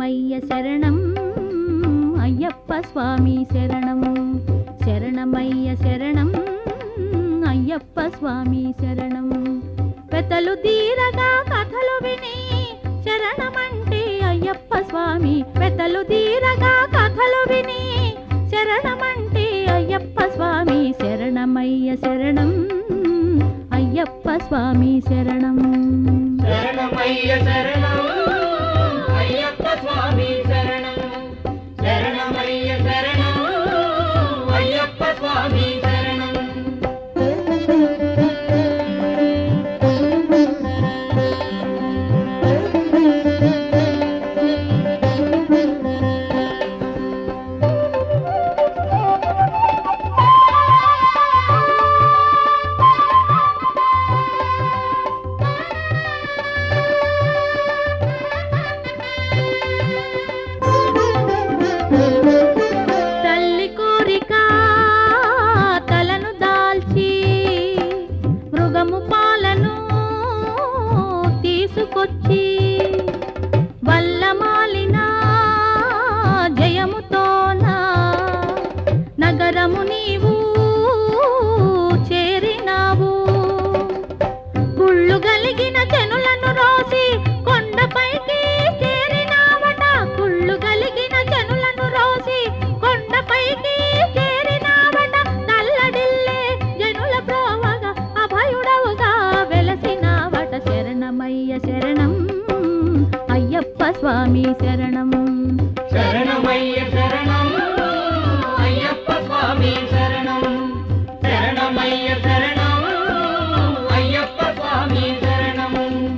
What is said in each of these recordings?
శరణమయ్య శరణం అయ్యప్ప స్వామి శరణం శరణమయ్య శరణం అయ్యప్ప స్వామి శరణం పెతలు తీరగా కథలు విని శరణమంటే అయ్యప్ప స్వామి పెతలు తీరగా కథలు విని శరణమంటే అయ్యప్ప స్వామి శరణమయ్య శరణం అయ్యప్ప స్వామి శరణం శరణమయ్య శరణం అయ్యప్ప స్వామి శరణం శరణమయ్య శరణం అయ్యప్ప స్వామి శరణం తల్లి కోరిక తలను దాల్చి మృగము పాలను తీసుకొచ్చి వల్లమాలిన జయముతోన నగరము నీవు చేరినావు గుళ్ళు గలిగిన జనులను రోసి కొండపైకి చేరినావట గుళ్ళు గలిగిన జనులను రోసి కొండపైకి చేరినావట నల్లడిల్లే జనుల ప్రోవగా అభయుడవుగా వెలసినావట శరణమయ్య శరణం అయ్యప్ప స్వామి శరణం శరణమయ్య శరణం అయ్యప్ప స్వామి శరణం శరణమయ్య శరణం అయ్యప్ప స్వామి శరణం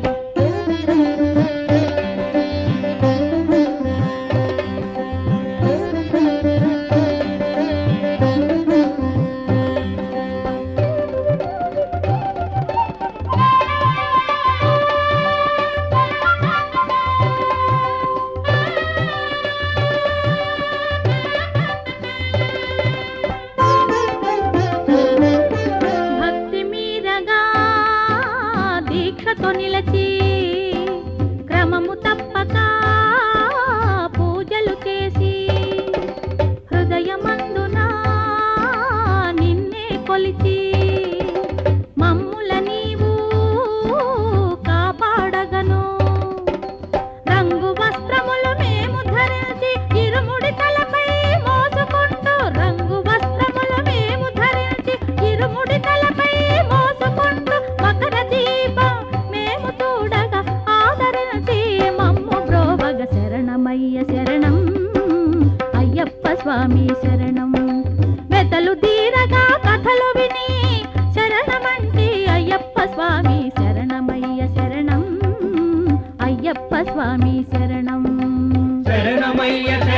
భక్తి మీరగా దీక్షతో నిలచి క్రమము తప్పక పూజలు చేసి హృదయమందున నిన్నే కొలిచి మమ్ముల నీవు కాపాడగను రంగు వస్త్రములు మేము ధరించి ఇరుముడి తలపై మోసుకుంటూ రంగు వస్త్రములు మేము ధరించి ఇరుముడి తలపై మోసుకుంటూ మకర దీపం మేము చూడగా ఆదరించి మమ్ము బ్రోవగ శరణమయ్య శరణం అయ్యప్ప స్వామి శరణం వెతలు తీరగా కథలు విని శరణమంటే అయ్యప్ప స్వామి శరణమయ్య శరణం అయ్యప్ప స్వామి శరణం శరణమయ్య